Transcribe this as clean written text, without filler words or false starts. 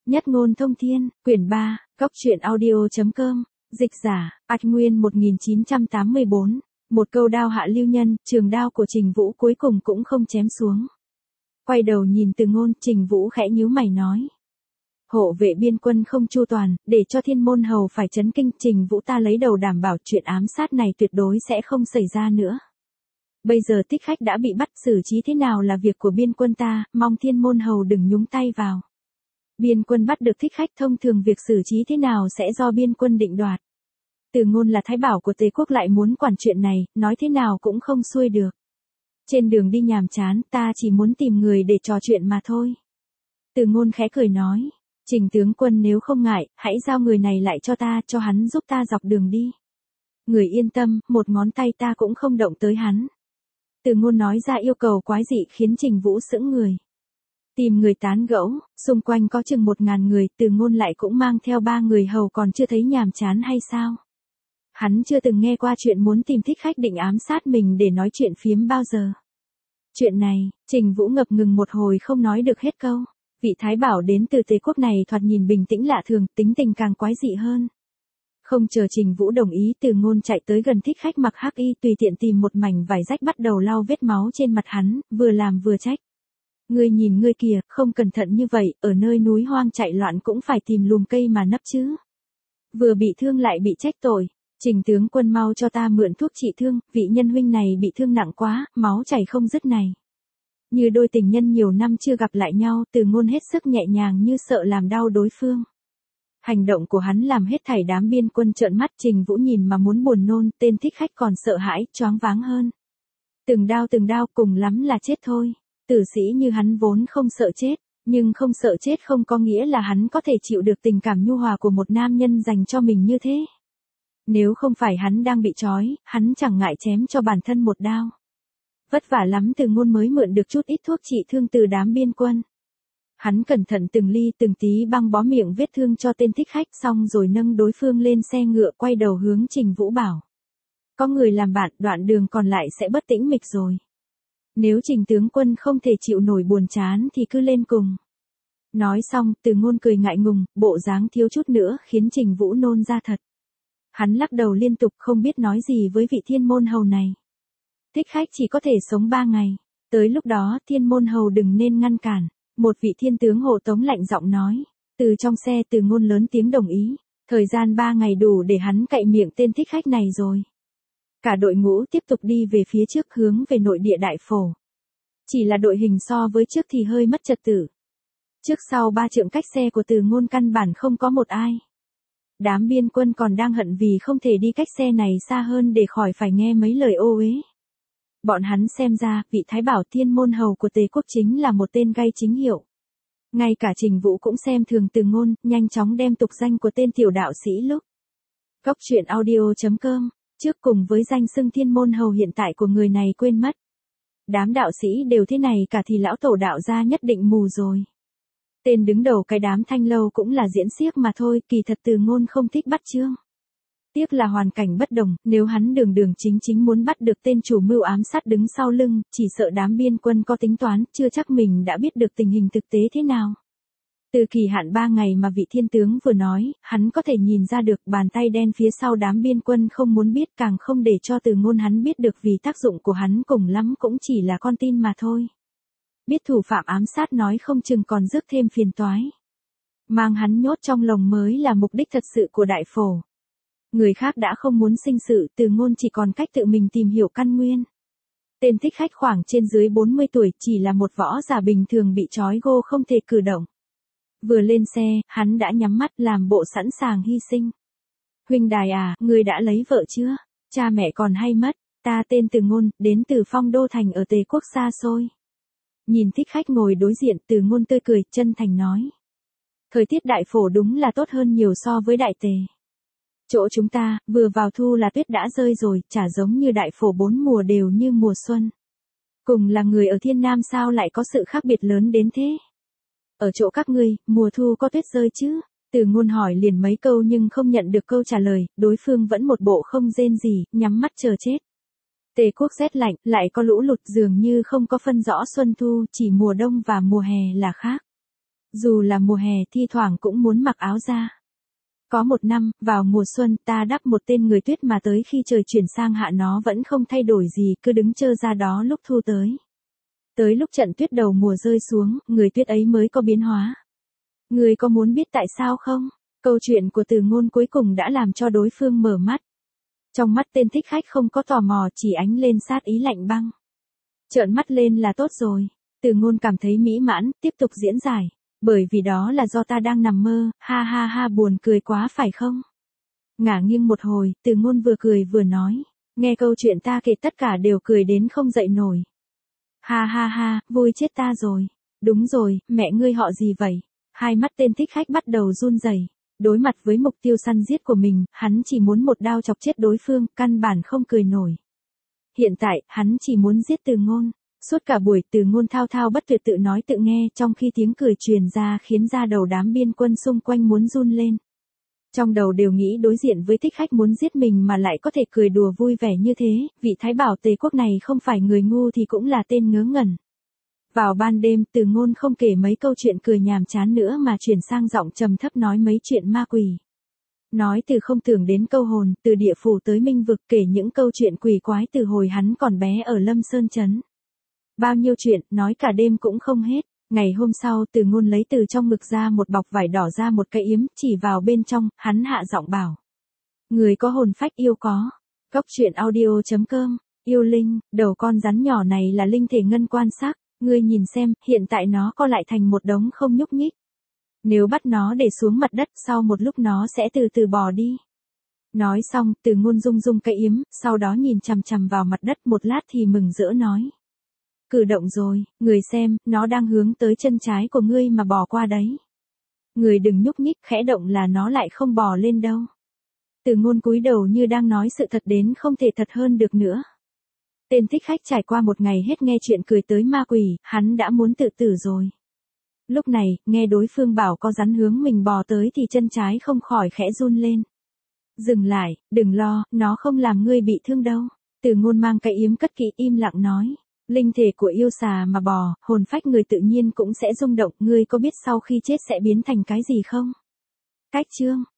Nhất ngôn thông thiên, quyển 3, góc truyện audio.com, dịch giả, Bạch Nguyên 1984, một câu đao hạ lưu nhân, trường đao của Trình Vũ cuối cùng cũng không chém xuống. Quay đầu nhìn Từ Ngôn, Trình Vũ khẽ nhíu mày nói. Hộ vệ biên quân không chu toàn, để cho Thiên Môn Hầu phải chấn kinh, Trình Vũ ta lấy đầu đảm bảo chuyện ám sát này tuyệt đối sẽ không xảy ra nữa. Bây giờ Thích Khách đã bị bắt, xử trí thế nào là việc của biên quân ta, mong Thiên Môn Hầu đừng nhúng tay vào. Biên quân bắt được Thích Khách, thông thường việc xử trí thế nào sẽ do biên quân định đoạt. Từ Ngôn là thái bảo của Tề quốc lại muốn quản chuyện này, nói thế nào cũng không xuôi được. Trên đường đi nhàm chán, ta chỉ muốn tìm người để trò chuyện mà thôi. Từ Ngôn khẽ cười nói, Trình tướng quân nếu không ngại, hãy giao người này lại cho ta, cho hắn giúp ta dọc đường đi. Người yên tâm, một ngón tay ta cũng không động tới hắn. Từ Ngôn nói ra yêu cầu quái dị khiến Trình Vũ sững người. Tìm người tán gẫu, xung quanh có chừng 1000 người, Từ Ngôn lại cũng mang theo 3 người hầu, còn chưa thấy nhàm chán hay sao? Hắn chưa từng nghe qua chuyện muốn tìm Thích Khách định ám sát mình để nói chuyện phiếm bao giờ. Chuyện này, Trình Vũ ngập ngừng một hồi không nói được hết câu. Vị thái bảo đến từ Tề quốc này thoạt nhìn bình tĩnh lạ thường, tính tình càng quái dị hơn. Không chờ Trình Vũ đồng ý, Từ Ngôn chạy tới gần Thích Khách mặc hắc y, tùy tiện tìm một mảnh vải rách bắt đầu lau vết máu trên mặt hắn, vừa làm vừa trách. Ngươi nhìn ngươi kìa, không cẩn thận như vậy, ở nơi núi hoang chạy loạn cũng phải tìm lùm cây mà nấp chứ. Vừa bị thương lại bị trách tội. Trình tướng quân mau cho ta mượn thuốc trị thương, vị nhân huynh này bị thương nặng quá, máu chảy không dứt này. Như đôi tình nhân nhiều năm chưa gặp lại nhau, Từ Ngôn hết sức nhẹ nhàng như sợ làm đau đối phương. Hành động của hắn làm hết thảy đám biên quân trợn mắt, Trình Vũ nhìn mà muốn buồn nôn, tên Thích Khách còn sợ hãi, choáng váng hơn. Từng đao cùng lắm là chết thôi. Tử sĩ như hắn vốn không sợ chết, nhưng không sợ chết không có nghĩa là hắn có thể chịu được tình cảm nhu hòa của một nam nhân dành cho mình như thế. Nếu không phải hắn đang bị trói, hắn chẳng ngại chém cho bản thân một đao. Vất vả lắm Từ Ngôn mới mượn được chút ít thuốc trị thương từ đám biên quân. Hắn cẩn thận từng ly từng tí băng bó miệng vết thương cho tên Thích Khách, xong rồi nâng đối phương lên xe ngựa, quay đầu hướng Trình Vũ bảo. Có người làm bạn, đoạn đường còn lại sẽ bất tĩnh mịch rồi. Nếu Trình tướng quân không thể chịu nổi buồn chán thì cứ lên cùng. Nói xong, Từ Ngôn cười ngại ngùng, bộ dáng thiếu chút nữa khiến Trình Vũ nôn ra thật. Hắn lắc đầu liên tục không biết nói gì với vị Thiên Môn Hầu này. Thích Khách chỉ có thể sống 3 ngày. Tới lúc đó Thiên Môn Hầu đừng nên ngăn cản. Một vị thiên tướng hộ tống lạnh giọng nói. Từ trong xe Từ Ngôn lớn tiếng đồng ý. Thời gian 3 ngày đủ để hắn cậy miệng tên Thích Khách này rồi. Cả đội ngũ tiếp tục đi về phía trước hướng về nội địa Đại Phổ. Chỉ là đội hình so với trước thì hơi mất trật tự. Trước sau 3 trượng cách xe của Từ Ngôn căn bản không có một ai. Đám biên quân còn đang hận vì không thể đi cách xe này xa hơn để khỏi phải nghe mấy lời ô uế. Bọn hắn xem ra, vị thái bảo Thiên Môn Hầu của Tề quốc chính là một tên gay chính hiệu. Ngay cả Trình Vũ cũng xem thường Từ Ngôn, nhanh chóng đem tục danh của tên tiểu đạo sĩ lúc. Góc truyện audio.com, trước cùng với danh xưng Thiên Môn Hầu hiện tại của người này quên mất. Đám đạo sĩ đều thế này cả thì lão tổ đạo gia nhất định mù rồi. Tên đứng đầu cái đám Thanh Lâu cũng là diễn xiếc mà thôi, kỳ thật Từ Ngôn không thích bắt chước. Tiếc là hoàn cảnh bất đồng, nếu hắn đường đường chính muốn bắt được tên chủ mưu ám sát đứng sau lưng, chỉ sợ đám biên quân có tính toán, chưa chắc mình đã biết được tình hình thực tế thế nào. Từ kỳ hạn 3 ngày mà vị thiên tướng vừa nói, hắn có thể nhìn ra được bàn tay đen phía sau đám biên quân không muốn biết, càng không để cho Từ Ngôn hắn biết được, vì tác dụng của hắn cùng lắm cũng chỉ là con tin mà thôi. Biết thủ phạm ám sát nói không chừng còn rước thêm phiền toái. Mang hắn nhốt trong lồng mới là mục đích thật sự của Đại Phổ. Người khác đã không muốn sinh sự, Từ Ngôn chỉ còn cách tự mình tìm hiểu căn nguyên. Tên Thích Khách khoảng trên dưới 40 tuổi, chỉ là một võ giả bình thường bị trói gô không thể cử động. Vừa lên xe, hắn đã nhắm mắt làm bộ sẵn sàng hy sinh. Huynh đài à, ngươi đã lấy vợ chưa? Cha mẹ còn hay mất? Ta tên Từ Ngôn, đến từ Phong Đô Thành ở Tề quốc xa xôi. Nhìn Thích Khách ngồi đối diện, Từ Ngôn tươi cười, chân thành nói. Thời tiết Đại Phổ đúng là tốt hơn nhiều so với Đại Tề. Chỗ chúng ta, vừa vào thu là tuyết đã rơi rồi, chả giống như Đại Phổ 4 mùa đều như mùa xuân. Cùng là người ở Thiên Nam sao lại có sự khác biệt lớn đến thế? Ở chỗ các ngươi, mùa thu có tuyết rơi chứ? Từ Ngôn hỏi liền mấy câu nhưng không nhận được câu trả lời, đối phương vẫn một bộ không rên gì, nhắm mắt chờ chết. Tề quốc rét lạnh, lại có lũ lụt, dường như không có phân rõ xuân thu, chỉ mùa đông và mùa hè là khác. Dù là mùa hè thi thoảng cũng muốn mặc áo da. Có một năm, vào mùa xuân ta đắp một tên người tuyết mà tới khi trời chuyển sang hạ nó vẫn không thay đổi gì, cứ đứng chơ ra đó lúc thu tới. Tới lúc trận tuyết đầu mùa rơi xuống, người tuyết ấy mới có biến hóa. Người có muốn biết tại sao không? Câu chuyện của Từ Ngôn cuối cùng đã làm cho đối phương mở mắt. Trong mắt tên thích khách không có tò mò, chỉ ánh lên sát ý lạnh băng. Trợn mắt lên là tốt rồi. Từ Ngôn cảm thấy mỹ mãn, tiếp tục diễn giải. Bởi vì đó là do ta đang nằm mơ, ha ha ha, buồn cười quá phải không? Ngả nghiêng một hồi, Từ Ngôn vừa cười vừa nói. Nghe câu chuyện ta kể tất cả đều cười đến không dậy nổi. Ha ha ha, vui chết ta rồi. Đúng rồi, mẹ ngươi họ gì vậy? Hai mắt tên thích khách bắt đầu run rẩy. Đối mặt với mục tiêu săn giết của mình, hắn chỉ muốn một đao chọc chết đối phương, căn bản không cười nổi. Hiện tại, hắn chỉ muốn giết Từ Ngôn. Suốt cả buổi Từ Ngôn thao thao bất tuyệt tự nói tự nghe, trong khi tiếng cười truyền ra khiến da đầu đám biên quân xung quanh muốn run lên. Trong đầu đều nghĩ đối diện với thích khách muốn giết mình mà lại có thể cười đùa vui vẻ như thế, vị thái bảo Tề quốc này không phải người ngu thì cũng là tên ngớ ngẩn. Vào ban đêm, Từ Ngôn không kể mấy câu chuyện cười nhàm chán nữa mà chuyển sang giọng trầm thấp nói mấy chuyện ma quỷ. Nói từ không tưởng đến câu hồn, từ địa phủ tới minh vực, kể những câu chuyện quỷ quái từ hồi hắn còn bé ở Lâm Sơn Trấn. Bao nhiêu chuyện, nói cả đêm cũng không hết. Ngày hôm sau, Từ Ngôn lấy từ trong ngực ra một bọc vải đỏ ra một cái yếm, chỉ vào bên trong, hắn hạ giọng bảo. Người có hồn phách yêu có. Góc truyện audio.com, yêu linh, đầu con rắn nhỏ này là linh thể ngân quan sắc. Ngươi nhìn xem, hiện tại nó co lại thành một đống không nhúc nhích. Nếu bắt nó để xuống mặt đất, sau một lúc nó sẽ từ từ bò đi. Nói xong, Từ Ngôn rung rung cái yếm, sau đó nhìn chằm chằm vào mặt đất một lát thì mừng rỡ nói. Cử động rồi, người xem, nó đang hướng tới chân trái của ngươi mà bò qua đấy. Người đừng nhúc nhích, khẽ động là nó lại không bò lên đâu. Từ Ngôn cúi đầu như đang nói sự thật đến không thể thật hơn được nữa. Tên thích khách trải qua một ngày hết nghe chuyện cười tới ma quỷ, hắn đã muốn tự tử rồi. Lúc này, nghe đối phương bảo có rắn hướng mình bò tới thì chân trái không khỏi khẽ run lên. Dừng lại, đừng lo, nó không làm ngươi bị thương đâu. Từ Ngôn mang cái yếm cất kỹ, im lặng nói. Linh thể của yêu xà mà bò, hồn phách người tự nhiên cũng sẽ rung động, ngươi có biết sau khi chết sẽ biến thành cái gì không? Cách chương